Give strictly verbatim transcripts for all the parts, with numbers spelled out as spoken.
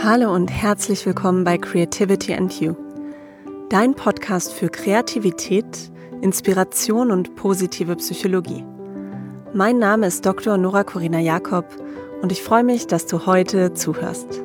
Hallo und herzlich willkommen bei Creativity and You, dein Podcast für Kreativität, Inspiration und positive Psychologie. Mein Name ist Doktor Nora Corina Jakob und ich freue mich, dass du heute zuhörst.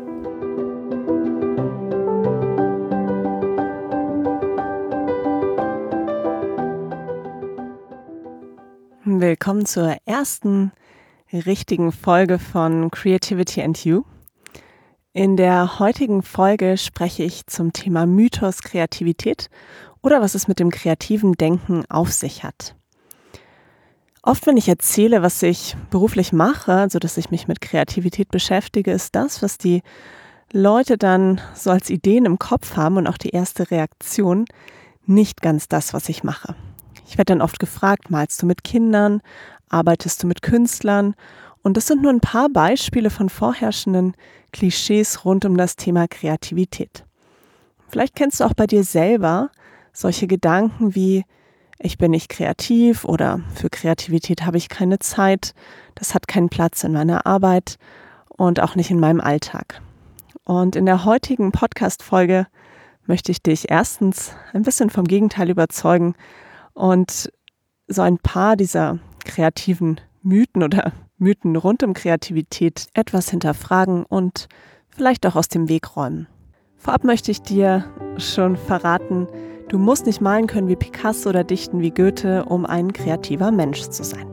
Willkommen zur ersten richtigen Folge von Creativity and You. In der heutigen Folge spreche ich zum Thema Mythos Kreativität oder was es mit dem kreativen Denken auf sich hat. Oft, wenn ich erzähle, was ich beruflich mache, also dass ich mich mit Kreativität beschäftige, ist das, was die Leute dann so als Ideen im Kopf haben und auch die erste Reaktion, nicht ganz das, was ich mache. Ich werde dann oft gefragt, malst du mit Kindern, arbeitest du mit Künstlern? Und das sind nur ein paar Beispiele von vorherrschenden Klischees rund um das Thema Kreativität. Vielleicht kennst du auch bei dir selber solche Gedanken wie, ich bin nicht kreativ oder für Kreativität habe ich keine Zeit, das hat keinen Platz in meiner Arbeit und auch nicht in meinem Alltag. Und in der heutigen Podcast-Folge möchte ich dich erstens ein bisschen vom Gegenteil überzeugen und so ein paar dieser kreativen Mythen oder Mythen rund um Kreativität etwas hinterfragen und vielleicht auch aus dem Weg räumen. Vorab möchte ich dir schon verraten, du musst nicht malen können wie Picasso oder dichten wie Goethe, um ein kreativer Mensch zu sein.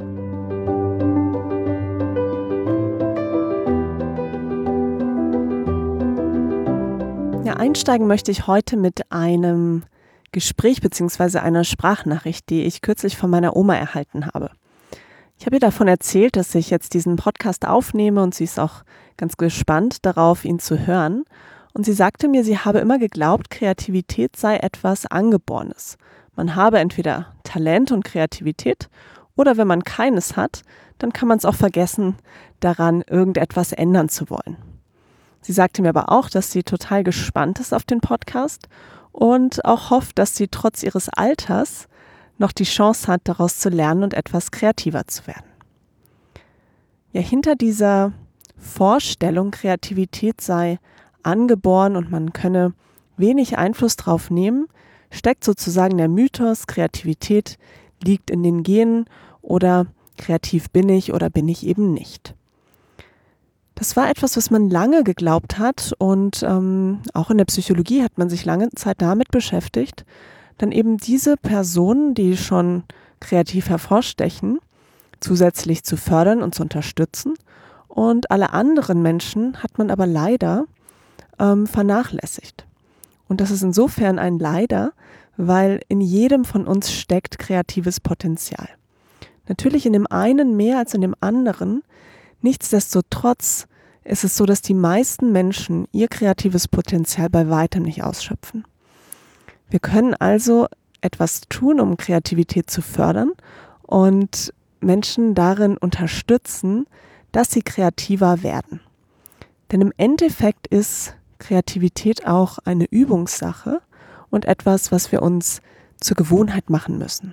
Ja, einsteigen möchte ich heute mit einem Gespräch bzw. einer Sprachnachricht, die ich kürzlich von meiner Oma erhalten habe. Ich habe ihr davon erzählt, dass ich jetzt diesen Podcast aufnehme und sie ist auch ganz gespannt darauf, ihn zu hören. Und sie sagte mir, sie habe immer geglaubt, Kreativität sei etwas Angeborenes. Man habe entweder Talent und Kreativität oder wenn man keines hat, dann kann man es auch vergessen, daran irgendetwas ändern zu wollen. Sie sagte mir aber auch, dass sie total gespannt ist auf den Podcast und auch hofft, dass sie trotz ihres Alters noch die Chance hat, daraus zu lernen und etwas kreativer zu werden. Ja, hinter dieser Vorstellung, Kreativität sei angeboren und man könne wenig Einfluss drauf nehmen, steckt sozusagen der Mythos, Kreativität liegt in den Genen oder kreativ bin ich oder bin ich eben nicht. Das war etwas, was man lange geglaubt hat und ähm, auch in der Psychologie hat man sich lange Zeit damit beschäftigt, dann eben diese Personen, die schon kreativ hervorstechen, zusätzlich zu fördern und zu unterstützen. Und alle anderen Menschen hat man aber leider ähm, vernachlässigt. Und das ist insofern ein Leider, weil in jedem von uns steckt kreatives Potenzial. Natürlich in dem einen mehr als in dem anderen. Nichtsdestotrotz ist es so, dass die meisten Menschen ihr kreatives Potenzial bei weitem nicht ausschöpfen. Wir können also etwas tun, um Kreativität zu fördern und Menschen darin unterstützen, dass sie kreativer werden. Denn im Endeffekt ist Kreativität auch eine Übungssache und etwas, was wir uns zur Gewohnheit machen müssen.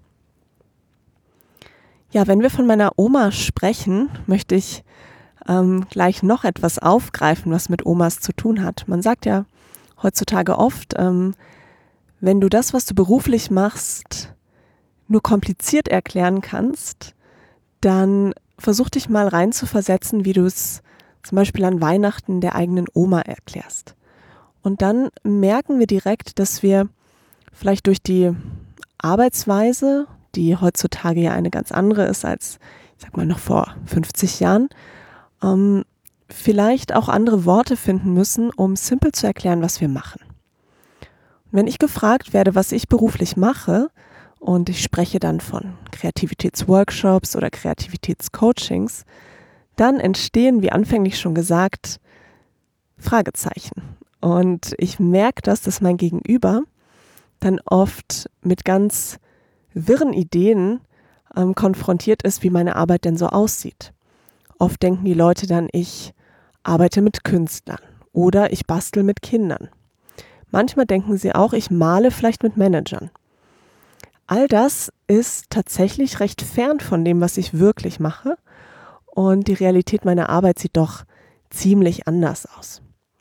Ja, wenn wir von meiner Oma sprechen, möchte ich ähm, gleich noch etwas aufgreifen, was mit Omas zu tun hat. Man sagt ja heutzutage oft, ähm, wenn du das, was du beruflich machst, nur kompliziert erklären kannst, dann versuch dich mal reinzuversetzen, wie du es zum Beispiel an Weihnachten der eigenen Oma erklärst. Und dann merken wir direkt, dass wir vielleicht durch die Arbeitsweise, die heutzutage ja eine ganz andere ist als, ich sag mal, noch vor fünfzig Jahren, ähm, vielleicht auch andere Worte finden müssen, um simpel zu erklären, was wir machen. Wenn ich gefragt werde, was ich beruflich mache, und ich spreche dann von Kreativitätsworkshops oder Kreativitätscoachings, dann entstehen, wie anfänglich schon gesagt, Fragezeichen. Und ich merke das, dass mein Gegenüber dann oft mit ganz wirren Ideen ähm, konfrontiert ist, wie meine Arbeit denn so aussieht. Oft denken die Leute dann, ich arbeite mit Künstlern oder ich bastel mit Kindern. Manchmal denken sie auch, ich male vielleicht mit Managern. All das ist tatsächlich recht fern von dem, was ich wirklich mache. Und die Realität meiner Arbeit sieht doch ziemlich anders aus.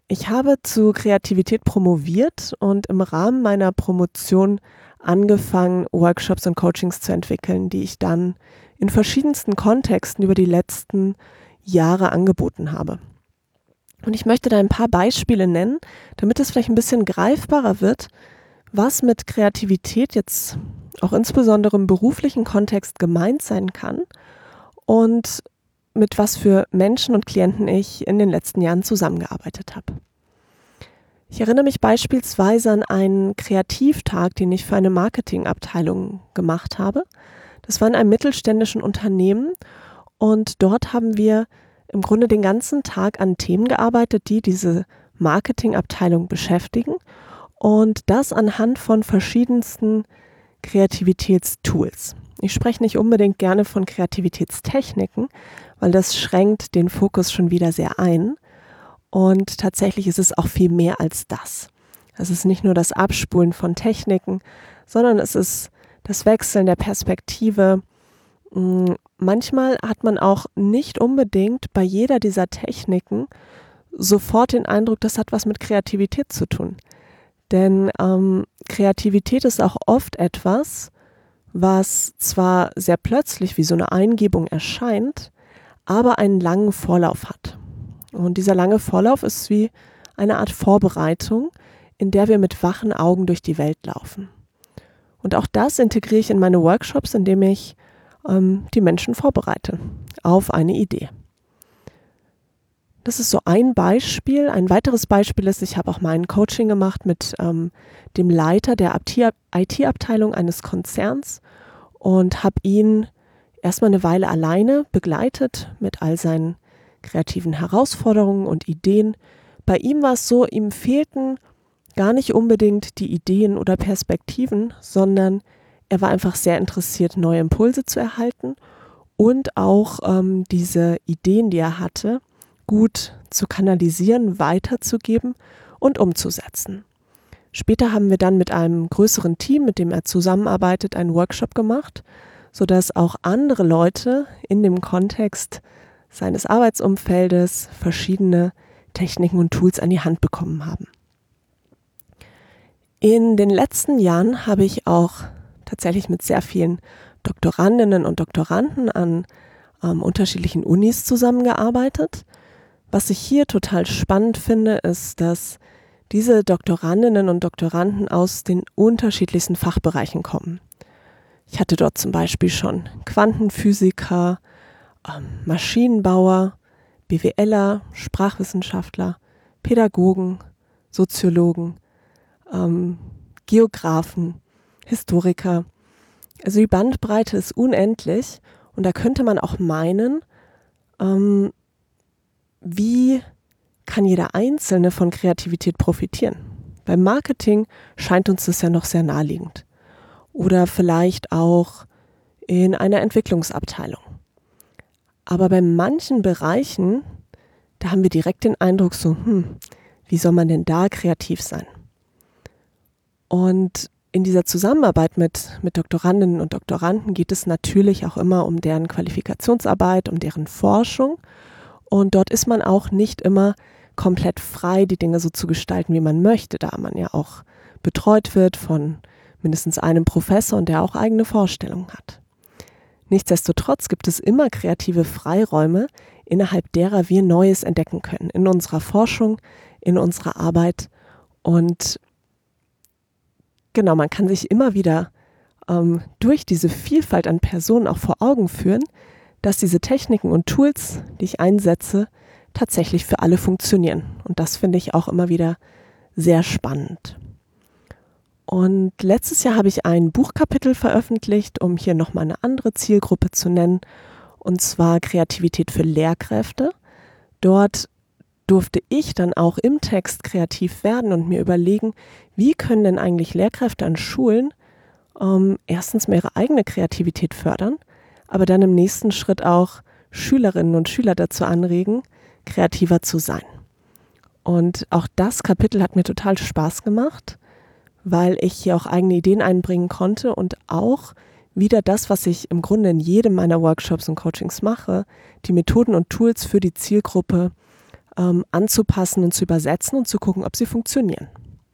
Ich habe zu Kreativität promoviert und im Rahmen meiner Promotion angefangen, Workshops und Coachings zu entwickeln, die ich dann in verschiedensten Kontexten über die letzten Jahre angeboten habe. Und ich möchte da ein paar Beispiele nennen, damit es vielleicht ein bisschen greifbarer wird, was mit Kreativität jetzt auch insbesondere im beruflichen Kontext gemeint sein kann und mit was für Menschen und Klienten ich in den letzten Jahren zusammengearbeitet habe. Ich erinnere mich beispielsweise an einen Kreativtag, den ich für eine Marketingabteilung gemacht habe. Das war in einem mittelständischen Unternehmen und dort haben wir im Grunde den ganzen Tag an Themen gearbeitet, die diese Marketingabteilung beschäftigen und das anhand von verschiedensten Kreativitätstools. Ich spreche nicht unbedingt gerne von Kreativitätstechniken, weil das schränkt den Fokus schon wieder sehr ein. Und tatsächlich ist es auch viel mehr als das. Es ist nicht nur das Abspulen von Techniken, sondern es ist das Wechseln der Perspektive. Manchmal hat man auch nicht unbedingt bei jeder dieser Techniken sofort den Eindruck, das hat was mit Kreativität zu tun. Denn ähm, Kreativität ist auch oft etwas, was zwar sehr plötzlich wie so eine Eingebung erscheint, aber einen langen Vorlauf hat. Und dieser lange Vorlauf ist wie eine Art Vorbereitung, in der wir mit wachen Augen durch die Welt laufen. Und auch das integriere ich in meine Workshops, indem ich ähm, die Menschen vorbereite auf eine Idee. Das ist so ein Beispiel. Ein weiteres Beispiel ist, ich habe auch mal ein Coaching gemacht mit ähm, dem Leiter der I T-Abteilung eines Konzerns und habe ihn erstmal eine Weile alleine begleitet mit all seinen kreativen Herausforderungen und Ideen. Bei ihm war es so, ihm fehlten gar nicht unbedingt die Ideen oder Perspektiven, sondern er war einfach sehr interessiert, neue Impulse zu erhalten und auch ähm, diese Ideen, die er hatte, gut zu kanalisieren, weiterzugeben und umzusetzen. Später haben wir dann mit einem größeren Team, mit dem er zusammenarbeitet, einen Workshop gemacht, sodass auch andere Leute in dem Kontext seines Arbeitsumfeldes verschiedene Techniken und Tools an die Hand bekommen haben. In den letzten Jahren habe ich auch tatsächlich mit sehr vielen Doktorandinnen und Doktoranden an ähm, unterschiedlichen Unis zusammengearbeitet. Was ich hier total spannend finde, ist, dass diese Doktorandinnen und Doktoranden aus den unterschiedlichsten Fachbereichen kommen. Ich hatte dort zum Beispiel schon Quantenphysiker, ähm, Maschinenbauer, BWLer, Sprachwissenschaftler, Pädagogen, Soziologen, ähm, Geografen, Historiker. Also die Bandbreite ist unendlich und da könnte man auch meinen, ähm, wie kann jeder Einzelne von Kreativität profitieren? Beim Marketing scheint uns das ja noch sehr naheliegend. Oder vielleicht auch in einer Entwicklungsabteilung. Aber bei manchen Bereichen, da haben wir direkt den Eindruck so, hm, wie soll man denn da kreativ sein? Und in dieser Zusammenarbeit mit, mit Doktorandinnen und Doktoranden geht es natürlich auch immer um deren Qualifikationsarbeit, um deren Forschung. Und dort ist man auch nicht immer komplett frei, die Dinge so zu gestalten, wie man möchte, da man ja auch betreut wird von mindestens einem Professor und der auch eigene Vorstellungen hat. Nichtsdestotrotz gibt es immer kreative Freiräume, innerhalb derer wir Neues entdecken können, in unserer Forschung, in unserer Arbeit. Und genau, man kann sich immer wieder ähm, durch diese Vielfalt an Personen auch vor Augen führen, dass diese Techniken und Tools, die ich einsetze, tatsächlich für alle funktionieren. Und das finde ich auch immer wieder sehr spannend. Und letztes Jahr habe ich ein Buchkapitel veröffentlicht, um hier nochmal eine andere Zielgruppe zu nennen, und zwar Kreativität für Lehrkräfte. Dort durfte ich dann auch im Text kreativ werden und mir überlegen, wie können denn eigentlich Lehrkräfte an Schulen ähm, erstens mehr ihre eigene Kreativität fördern, aber dann im nächsten Schritt auch Schülerinnen und Schüler dazu anregen, kreativer zu sein. Und auch das Kapitel hat mir total Spaß gemacht, weil ich hier auch eigene Ideen einbringen konnte und auch wieder das, was ich im Grunde in jedem meiner Workshops und Coachings mache, die Methoden und Tools für die Zielgruppe ähm, anzupassen und zu übersetzen und zu gucken, ob sie funktionieren.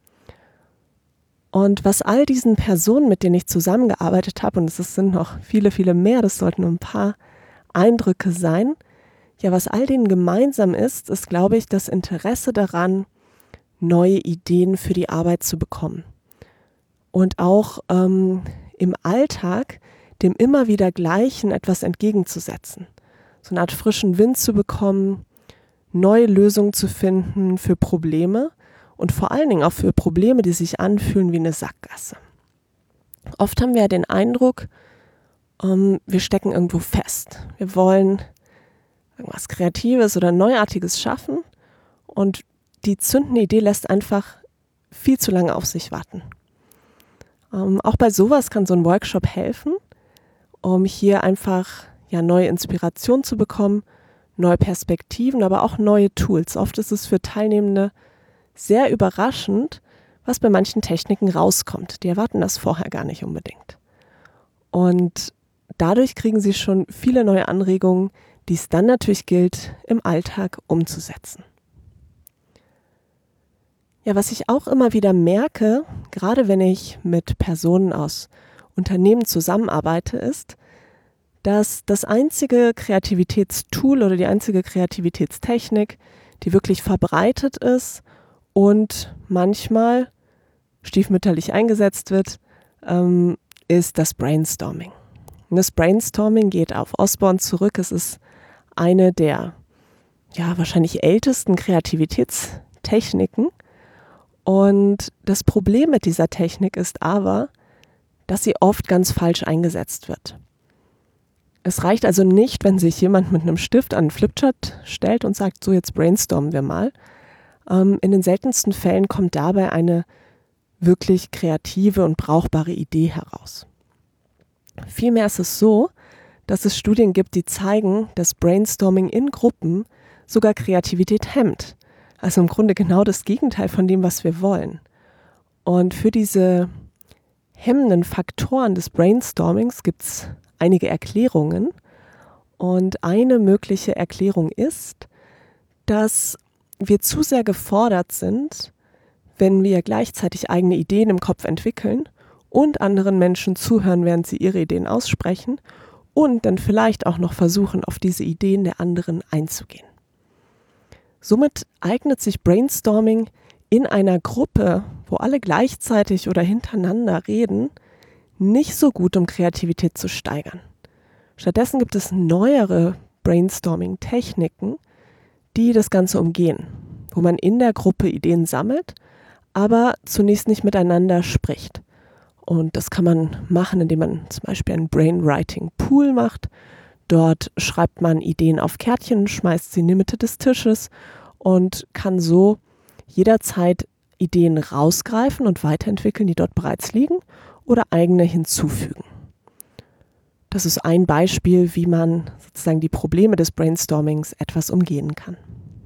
Und was all diesen Personen, mit denen ich zusammengearbeitet habe, und es sind noch viele, viele mehr, das sollten nur ein paar Eindrücke sein, ja, was all denen gemeinsam ist, ist, glaube ich, das Interesse daran, neue Ideen für die Arbeit zu bekommen. Und auch ähm, im Alltag dem immer wieder Gleichen etwas entgegenzusetzen. So eine Art frischen Wind zu bekommen, neue Lösungen zu finden für Probleme und vor allen Dingen auch für Probleme, die sich anfühlen wie eine Sackgasse. Oft haben wir ja den Eindruck, ähm, wir stecken irgendwo fest. Wir wollen irgendwas Kreatives oder Neuartiges schaffen und die zündende Idee lässt einfach viel zu lange auf sich warten. Ähm, auch bei sowas kann so ein Workshop helfen, um hier einfach ja, neue Inspiration zu bekommen, neue Perspektiven, aber auch neue Tools. Oft ist es für Teilnehmende sehr überraschend, was bei manchen Techniken rauskommt. Die erwarten das vorher gar nicht unbedingt. Und dadurch kriegen sie schon viele neue Anregungen, die es dann natürlich gilt, im Alltag umzusetzen. Ja, was ich auch immer wieder merke, gerade wenn ich mit Personen aus Unternehmen zusammenarbeite, ist, dass das einzige Kreativitätstool oder die einzige Kreativitätstechnik, die wirklich verbreitet ist und manchmal stiefmütterlich eingesetzt wird, ähm, ist das Brainstorming. Und das Brainstorming geht auf Osborne zurück. Es ist eine der ja, wahrscheinlich ältesten Kreativitätstechniken. Und das Problem mit dieser Technik ist aber, dass sie oft ganz falsch eingesetzt wird. Es reicht also nicht, wenn sich jemand mit einem Stift an einen Flipchart stellt und sagt, so jetzt brainstormen wir mal. Ähm, in den seltensten Fällen kommt dabei eine wirklich kreative und brauchbare Idee heraus. Vielmehr ist es so, dass es Studien gibt, die zeigen, dass Brainstorming in Gruppen sogar Kreativität hemmt. Also im Grunde genau das Gegenteil von dem, was wir wollen. Und für diese hemmenden Faktoren des Brainstormings gibt es einige Erklärungen. Und eine mögliche Erklärung ist, dass wir zu sehr gefordert sind, wenn wir gleichzeitig eigene Ideen im Kopf entwickeln und anderen Menschen zuhören, während sie ihre Ideen aussprechen und dann vielleicht auch noch versuchen, auf diese Ideen der anderen einzugehen. Somit eignet sich Brainstorming in einer Gruppe, wo alle gleichzeitig oder hintereinander reden, nicht so gut, um Kreativität zu steigern. Stattdessen gibt es neuere Brainstorming-Techniken, die das Ganze umgehen, wo man in der Gruppe Ideen sammelt, aber zunächst nicht miteinander spricht. Und das kann man machen, indem man zum Beispiel einen Brainwriting-Pool macht. Dort schreibt man Ideen auf Kärtchen, schmeißt sie in die Mitte des Tisches und kann so jederzeit Ideen rausgreifen und weiterentwickeln, die dort bereits liegen oder eigene hinzufügen. Das ist ein Beispiel, wie man sozusagen die Probleme des Brainstormings etwas umgehen kann.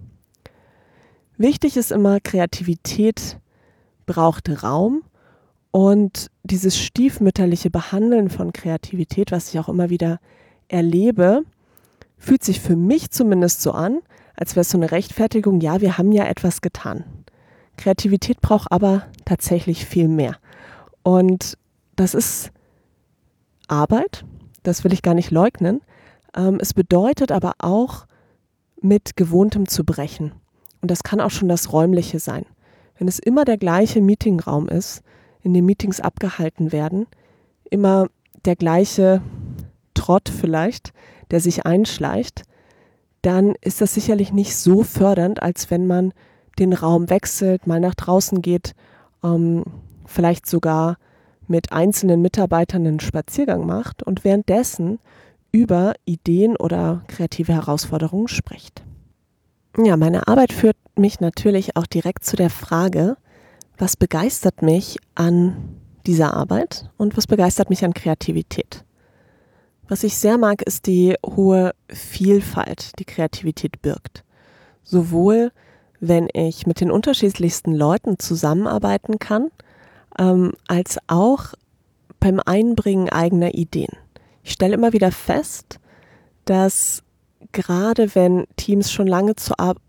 Wichtig ist immer, Kreativität braucht Raum und dieses stiefmütterliche Behandeln von Kreativität, was ich auch immer wieder erlebe, fühlt sich für mich zumindest so an, als wäre es so eine Rechtfertigung, ja, wir haben ja etwas getan. Kreativität braucht aber tatsächlich viel mehr. Und das ist Arbeit, das will ich gar nicht leugnen. Ähm, es bedeutet aber auch, mit Gewohntem zu brechen. Und das kann auch schon das Räumliche sein. Wenn es immer der gleiche Meetingraum ist, in dem Meetings abgehalten werden, immer der gleiche Trott vielleicht, der sich einschleicht, dann ist das sicherlich nicht so fördernd, als wenn man den Raum wechselt, mal nach draußen geht, ähm, vielleicht sogar mit einzelnen Mitarbeitern einen Spaziergang macht und währenddessen über Ideen oder kreative Herausforderungen spricht. Ja, meine Arbeit führt mich natürlich auch direkt zu der Frage, was begeistert mich an dieser Arbeit und was begeistert mich an Kreativität? Was ich sehr mag, ist die hohe Vielfalt, die Kreativität birgt. Sowohl, wenn ich mit den unterschiedlichsten Leuten zusammenarbeiten kann, ähm, als auch beim Einbringen eigener Ideen. Ich stelle immer wieder fest, dass gerade wenn Teams schon lange zu,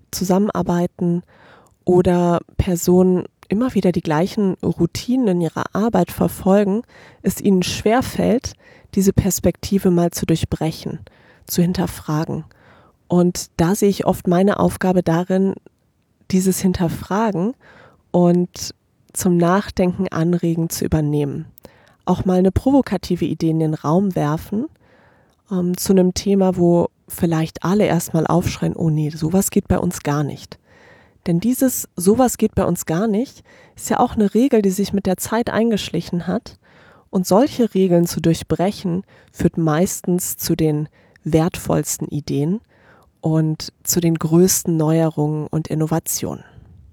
zusammenarbeiten oder Personen immer wieder die gleichen Routinen in ihrer Arbeit verfolgen, es ihnen schwerfällt, diese Perspektive mal zu durchbrechen, zu hinterfragen. Und da sehe ich oft meine Aufgabe darin, dieses Hinterfragen und zum Nachdenken anregen zu übernehmen. Auch mal eine provokative Idee in den Raum werfen, ähm, zu einem Thema, wo vielleicht alle erstmal aufschreien, oh nee, sowas geht bei uns gar nicht. Denn dieses sowas geht bei uns gar nicht, ist ja auch eine Regel, die sich mit der Zeit eingeschlichen hat. Und solche Regeln zu durchbrechen, führt meistens zu den wertvollsten Ideen und zu den größten Neuerungen und Innovationen.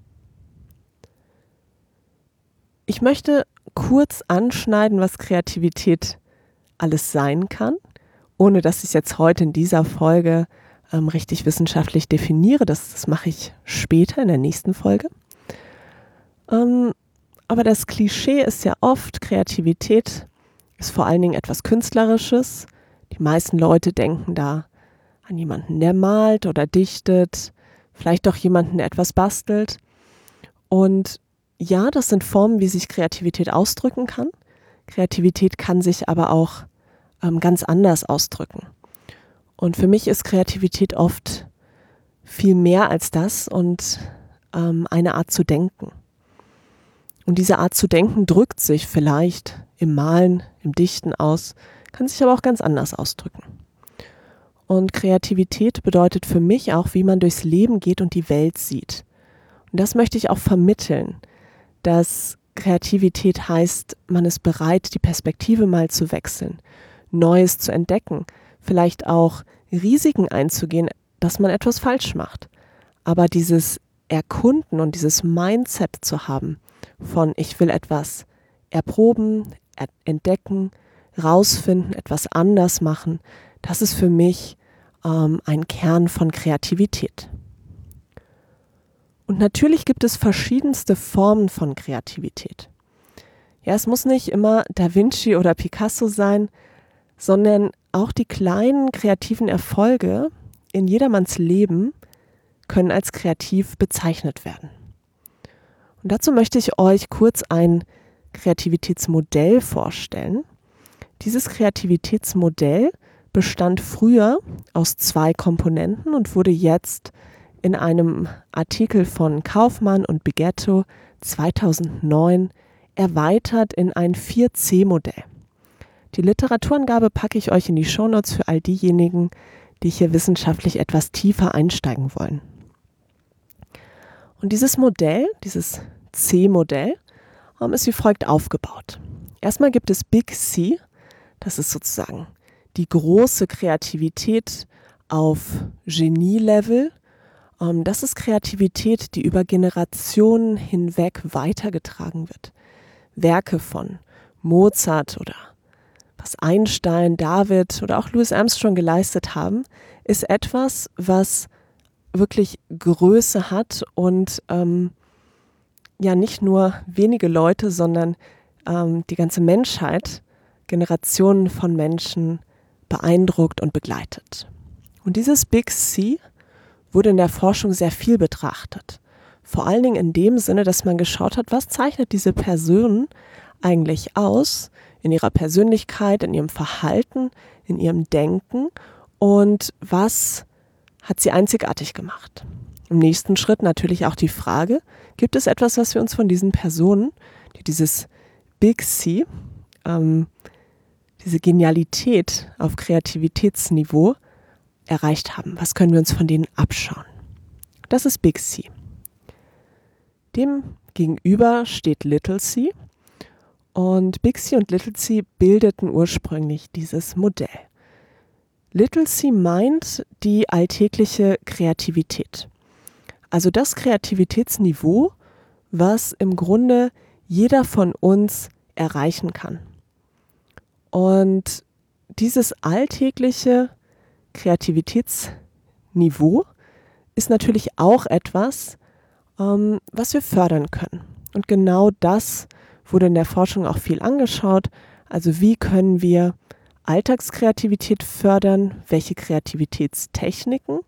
Ich möchte kurz anschneiden, was Kreativität alles sein kann, ohne dass ich es jetzt heute in dieser Folge ähm, richtig wissenschaftlich definiere. Das, das mache ich später in der nächsten Folge. Ähm, aber das Klischee ist ja oft, Kreativität ist vor allen Dingen etwas Künstlerisches. Die meisten Leute denken da an jemanden, der malt oder dichtet, vielleicht auch jemanden, der etwas bastelt. Und ja, das sind Formen, wie sich Kreativität ausdrücken kann. Kreativität kann sich aber auch ähm, ganz anders ausdrücken. Und für mich ist Kreativität oft viel mehr als das und ähm, eine Art zu denken. Und diese Art zu denken drückt sich vielleicht im Malen, im Dichten aus, kann sich aber auch ganz anders ausdrücken. Und Kreativität bedeutet für mich auch, wie man durchs Leben geht und die Welt sieht. Und das möchte ich auch vermitteln, dass Kreativität heißt, man ist bereit, die Perspektive mal zu wechseln, Neues zu entdecken, vielleicht auch Risiken einzugehen, dass man etwas falsch macht. Aber dieses Erkunden und dieses Mindset zu haben von ich will etwas erproben, entdecken, rausfinden, etwas anders machen, das ist für mich ähm, ein Kern von Kreativität. Und natürlich gibt es verschiedenste Formen von Kreativität. Ja, es muss nicht immer Da Vinci oder Picasso sein, sondern auch die kleinen kreativen Erfolge in jedermanns Leben können als kreativ bezeichnet werden. Und dazu möchte ich euch kurz ein Kreativitätsmodell vorstellen. Dieses Kreativitätsmodell bestand früher aus zwei Komponenten und wurde jetzt in einem Artikel von Kaufmann und Bighetto zweitausendneun erweitert in ein vier C Modell. Die Literaturangabe packe ich euch in die Shownotes für all diejenigen, die hier wissenschaftlich etwas tiefer einsteigen wollen. Und dieses Modell, dieses C Modell, ist wie folgt aufgebaut. Erstmal gibt es Big C, das ist sozusagen die große Kreativität auf Genie-Level. Das ist Kreativität, die über Generationen hinweg weitergetragen wird. Werke von Mozart oder was Einstein, David oder auch Louis Armstrong geleistet haben, ist etwas, was wirklich Größe hat und ähm, ja nicht nur wenige Leute, sondern ähm, die ganze Menschheit, Generationen von Menschen beeindruckt und begleitet. Und dieses Big C wurde in der Forschung sehr viel betrachtet. Vor allen Dingen in dem Sinne, dass man geschaut hat, was zeichnet diese Person eigentlich aus in ihrer Persönlichkeit, in ihrem Verhalten, in ihrem Denken und was hat sie einzigartig gemacht. Im nächsten Schritt natürlich auch die Frage, gibt es etwas, was wir uns von diesen Personen, die dieses Big C, ähm, diese Genialität auf Kreativitätsniveau erreicht haben? Was können wir uns von denen abschauen? Das ist Big C. Dem gegenüber steht Little C und Big C und Little C bildeten ursprünglich dieses Modell. Little C meint die alltägliche Kreativität. Also das Kreativitätsniveau, was im Grunde jeder von uns erreichen kann. Und dieses alltägliche Kreativitätsniveau ist natürlich auch etwas, ähm, was wir fördern können. Und genau das wurde in der Forschung auch viel angeschaut. Also wie können wir Alltagskreativität fördern? Welche Kreativitätstechniken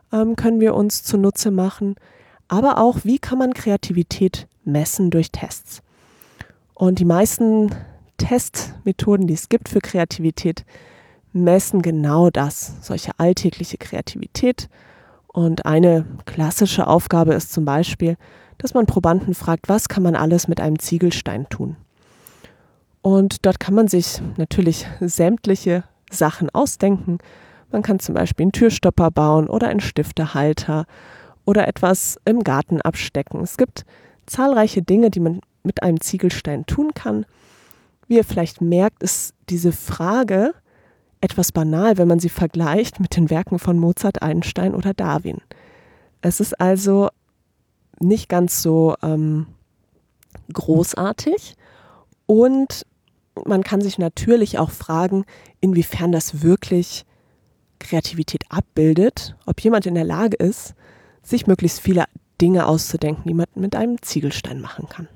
ähm, können wir uns zunutze machen. Aber auch, wie kann man Kreativität messen durch Tests? Und die meisten Testmethoden, die es gibt für Kreativität, messen genau das, solche alltägliche Kreativität. Und eine klassische Aufgabe ist zum Beispiel, dass man Probanden fragt, was kann man alles mit einem Ziegelstein tun? Und dort kann man sich natürlich sämtliche Sachen ausdenken. Man kann zum Beispiel einen Türstopper bauen oder einen Stiftehalter oder etwas im Garten abstecken. Es gibt zahlreiche Dinge, die man mit einem Ziegelstein tun kann. Wie ihr vielleicht merkt, ist diese Frage etwas banal, wenn man sie vergleicht mit den Werken von Mozart, Einstein oder Darwin. Es ist also nicht ganz so ähm, großartig und man kann sich natürlich auch fragen, inwiefern das wirklich Kreativität abbildet, ob jemand in der Lage ist, sich möglichst viele Dinge auszudenken, die man mit einem Ziegelstein machen kann.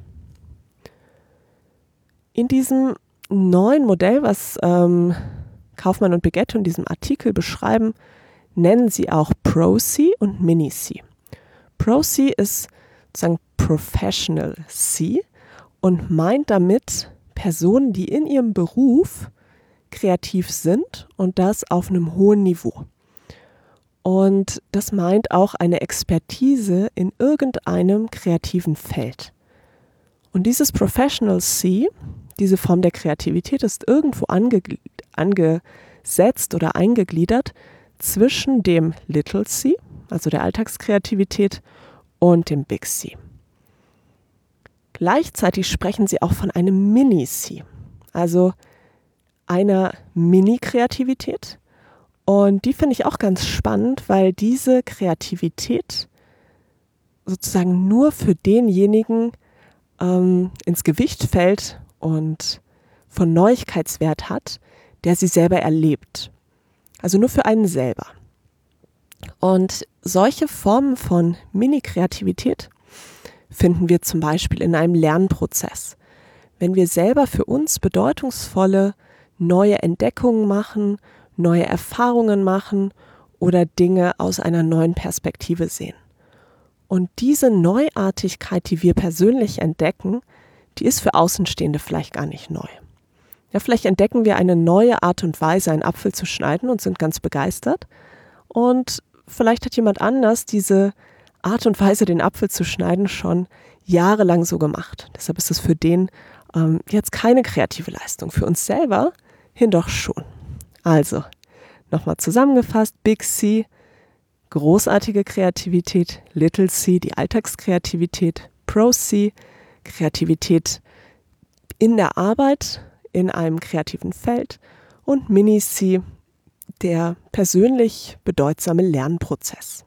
In diesem neuen Modell, was ähm, Kaufmann und Beghetto in diesem Artikel beschreiben, nennen sie auch Pro-C und Mini-C. Pro-C ist sozusagen Professional C und meint damit Personen, die in ihrem Beruf kreativ sind und das auf einem hohen Niveau. Und das meint auch eine Expertise in irgendeinem kreativen Feld. Und dieses Professional C, diese Form der Kreativität, ist irgendwo ange, angesetzt oder eingegliedert zwischen dem Little C, also der Alltagskreativität, und dem Big C. Gleichzeitig sprechen sie auch von einem Mini-C, also einer Mini-Kreativität. Und die finde ich auch ganz spannend, weil diese Kreativität sozusagen nur für denjenigen ähm, ins Gewicht fällt und von Neuigkeitswert hat, der sie selber erlebt. Also nur für einen selber. Und solche Formen von Mini-Kreativität finden wir zum Beispiel in einem Lernprozess. Wenn wir selber für uns bedeutungsvolle neue Entdeckungen machen, neue Erfahrungen machen oder Dinge aus einer neuen Perspektive sehen. Und diese Neuartigkeit, die wir persönlich entdecken, die ist für Außenstehende vielleicht gar nicht neu. Ja, vielleicht entdecken wir eine neue Art und Weise, einen Apfel zu schneiden und sind ganz begeistert. Und vielleicht hat jemand anders diese Art und Weise, den Apfel zu schneiden, schon jahrelang so gemacht. Deshalb ist es für den ähm, jetzt keine kreative Leistung. Für uns selber hin doch schon. Also, nochmal zusammengefasst, Big C, großartige Kreativität, Little C, die Alltagskreativität, Pro C, Kreativität in der Arbeit, in einem kreativen Feld und Mini C, der persönlich bedeutsame Lernprozess.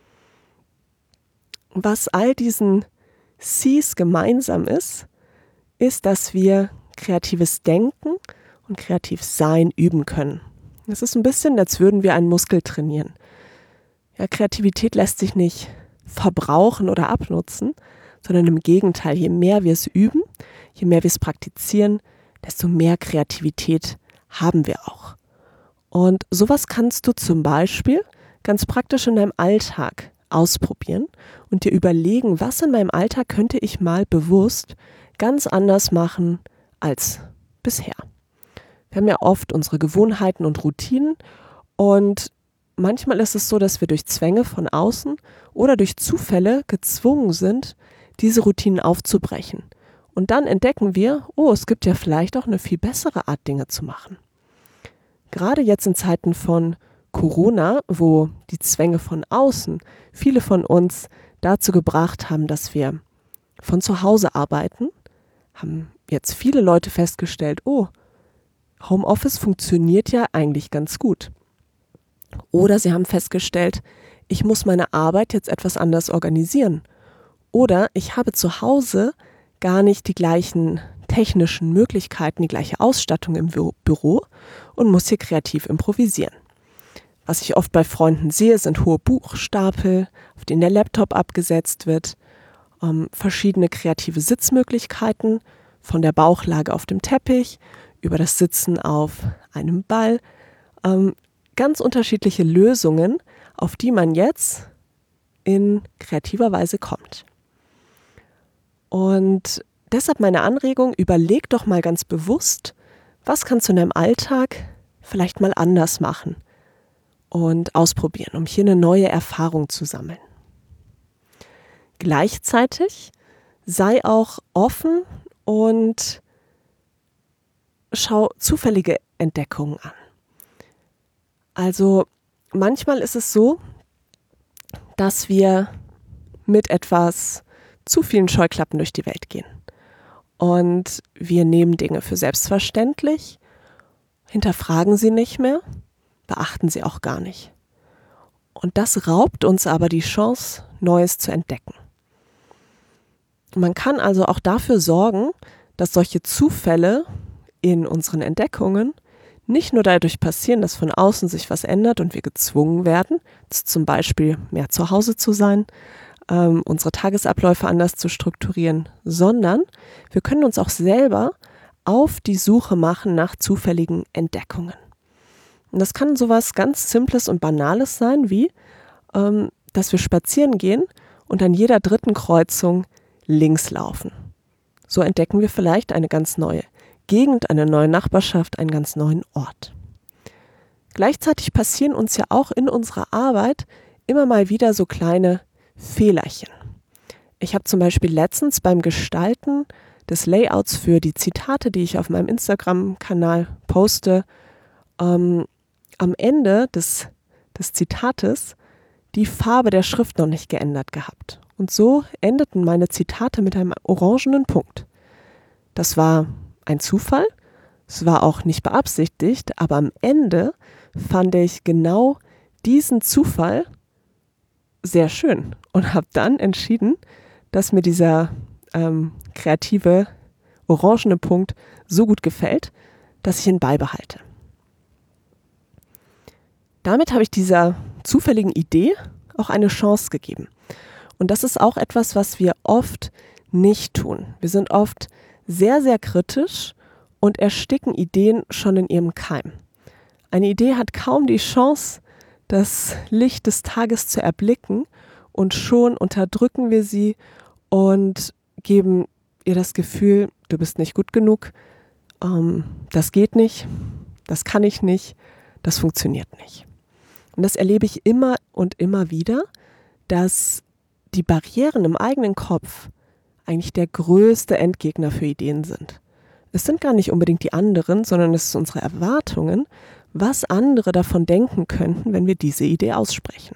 Was all diesen Cs gemeinsam ist, ist, dass wir kreatives Denken und kreativ Sein üben können. Das ist ein bisschen, als würden wir einen Muskel trainieren. Ja, Kreativität lässt sich nicht verbrauchen oder abnutzen, sondern im Gegenteil, je mehr wir es üben, je mehr wir es praktizieren, desto mehr Kreativität haben wir auch. Und sowas kannst du zum Beispiel ganz praktisch in deinem Alltag ausprobieren und dir überlegen, was in meinem Alltag könnte ich mal bewusst ganz anders machen als bisher. Wir haben ja oft unsere Gewohnheiten und Routinen und manchmal ist es so, dass wir durch Zwänge von außen oder durch Zufälle gezwungen sind, diese Routinen aufzubrechen. Und dann entdecken wir, oh, es gibt ja vielleicht auch eine viel bessere Art, Dinge zu machen. Gerade jetzt in Zeiten von Corona, wo die Zwänge von außen viele von uns dazu gebracht haben, dass wir von zu Hause arbeiten, haben jetzt viele Leute festgestellt, oh, Homeoffice funktioniert ja eigentlich ganz gut. Oder sie haben festgestellt, ich muss meine Arbeit jetzt etwas anders organisieren. Oder ich habe zu Hause gar nicht die gleichen technischen Möglichkeiten, die gleiche Ausstattung im Büro und muss hier kreativ improvisieren. Was ich oft bei Freunden sehe, sind hohe Buchstapel, auf denen der Laptop abgesetzt wird, ähm, verschiedene kreative Sitzmöglichkeiten, von der Bauchlage auf dem Teppich über das Sitzen auf einem Ball, ähm, ganz unterschiedliche Lösungen, auf die man jetzt in kreativer Weise kommt. Und deshalb meine Anregung, überleg doch mal ganz bewusst, was kannst du in deinem Alltag vielleicht mal anders machen und ausprobieren, um hier eine neue Erfahrung zu sammeln. Gleichzeitig sei auch offen und schau zufällige Entdeckungen an. Also manchmal ist es so, dass wir mit etwas zu vielen Scheuklappen durch die Welt gehen. Und wir nehmen Dinge für selbstverständlich, hinterfragen sie nicht mehr, beachten sie auch gar nicht. Und das raubt uns aber die Chance, Neues zu entdecken. Man kann also auch dafür sorgen, dass solche Zufälle in unseren Entdeckungen nicht nur dadurch passieren, dass von außen sich was ändert und wir gezwungen werden, zum Beispiel mehr zu Hause zu sein, ähm, unsere Tagesabläufe anders zu strukturieren, sondern wir können uns auch selber auf die Suche machen nach zufälligen Entdeckungen. Und das kann sowas ganz Simples und Banales sein, wie, ähm, dass wir spazieren gehen und an jeder dritten Kreuzung links laufen. So entdecken wir vielleicht eine ganz neue Gegend, eine neue Nachbarschaft, einen ganz neuen Ort. Gleichzeitig passieren uns ja auch in unserer Arbeit immer mal wieder so kleine Fehlerchen. Ich habe zum Beispiel letztens beim Gestalten des Layouts für die Zitate, die ich auf meinem Instagram-Kanal poste, ähm, am Ende des, des Zitates die Farbe der Schrift noch nicht geändert gehabt. Und so endeten meine Zitate mit einem orangenen Punkt. Das war ein Zufall, es war auch nicht beabsichtigt, aber am Ende fand ich genau diesen Zufall sehr schön und habe dann entschieden, dass mir dieser ähm, kreative orangene Punkt so gut gefällt, dass ich ihn beibehalte. Damit habe ich dieser zufälligen Idee auch eine Chance gegeben. Und das ist auch etwas, was wir oft nicht tun. Wir sind oft sehr, sehr kritisch und ersticken Ideen schon in ihrem Keim. Eine Idee hat kaum die Chance, das Licht des Tages zu erblicken und schon unterdrücken wir sie und geben ihr das Gefühl, du bist nicht gut genug, ähm, das geht nicht, das kann ich nicht, das funktioniert nicht. Und das erlebe ich immer und immer wieder, dass die Barrieren im eigenen Kopf eigentlich der größte Endgegner für Ideen sind. Es sind gar nicht unbedingt die anderen, sondern es sind unsere Erwartungen, was andere davon denken könnten, wenn wir diese Idee aussprechen.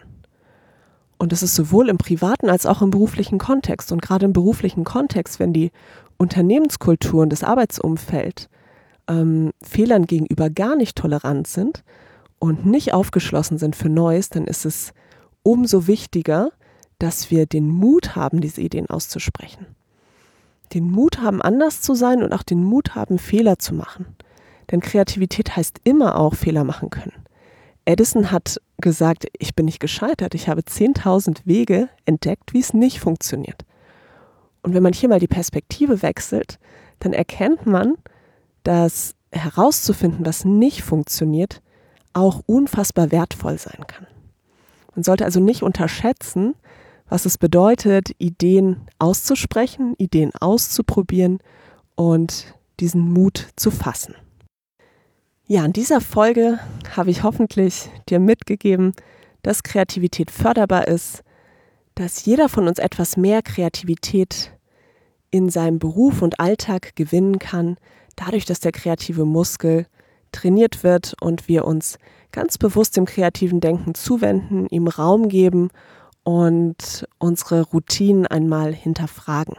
Und das ist sowohl im privaten als auch im beruflichen Kontext. Und gerade im beruflichen Kontext, wenn die Unternehmenskultur und das Arbeitsumfeld ähm, Fehlern gegenüber gar nicht tolerant sind und nicht aufgeschlossen sind für Neues, dann ist es umso wichtiger, dass wir den Mut haben, diese Ideen auszusprechen. Den Mut haben, anders zu sein und auch den Mut haben, Fehler zu machen. Denn Kreativität heißt immer auch Fehler machen können. Edison hat gesagt, ich bin nicht gescheitert, ich habe zehntausend Wege entdeckt, wie es nicht funktioniert. Und wenn man hier mal die Perspektive wechselt, dann erkennt man, dass herauszufinden, was nicht funktioniert, auch unfassbar wertvoll sein kann. Man sollte also nicht unterschätzen, was es bedeutet, Ideen auszusprechen, Ideen auszuprobieren und diesen Mut zu fassen. Ja, in dieser Folge habe ich hoffentlich dir mitgegeben, dass Kreativität förderbar ist, dass jeder von uns etwas mehr Kreativität in seinem Beruf und Alltag gewinnen kann, dadurch, dass der kreative Muskel trainiert wird und wir uns ganz bewusst dem kreativen Denken zuwenden, ihm Raum geben und unsere Routinen einmal hinterfragen.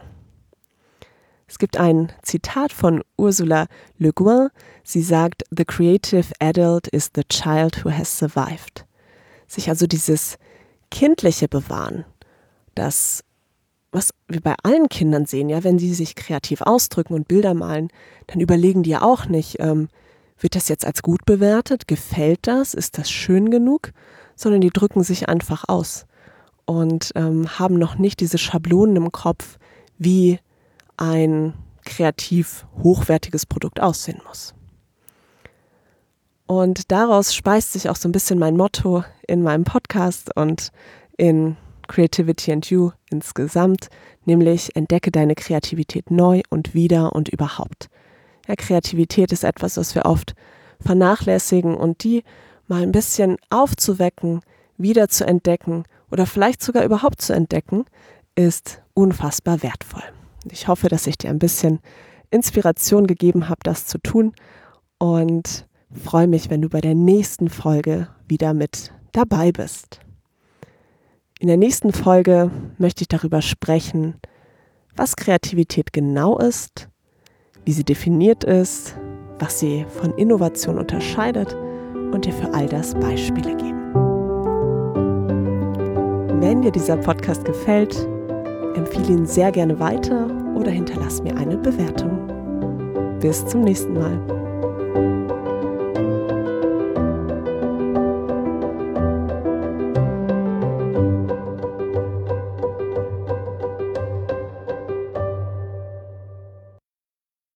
Es gibt ein Zitat von Ursula Le Guin. Sie sagt, "The creative adult is the child who has survived." Sich also dieses Kindliche bewahren, das, was wir bei allen Kindern sehen, ja, wenn sie sich kreativ ausdrücken und Bilder malen, dann überlegen die ja auch nicht, ähm, wird das jetzt als gut bewertet, gefällt das, ist das schön genug, sondern die drücken sich einfach aus und ähm, haben noch nicht diese Schablonen im Kopf, wie ein kreativ hochwertiges Produkt aussehen muss. Und daraus speist sich auch so ein bisschen mein Motto in meinem Podcast und in Creativity and You insgesamt, nämlich entdecke deine Kreativität neu und wieder und überhaupt. Ja, Kreativität ist etwas, was wir oft vernachlässigen, und die mal ein bisschen aufzuwecken, wieder zu entdecken oder vielleicht sogar überhaupt zu entdecken, ist unfassbar wertvoll. Ich hoffe, dass ich dir ein bisschen Inspiration gegeben habe, das zu tun, und freue mich, wenn du bei der nächsten Folge wieder mit dabei bist. In der nächsten Folge möchte ich darüber sprechen, was Kreativität genau ist, wie sie definiert ist, was sie von Innovation unterscheidet und dir für all das Beispiele geben. Wenn dir dieser Podcast gefällt, empfehle ihn sehr gerne weiter oder hinterlass mir eine Bewertung. Bis zum nächsten Mal.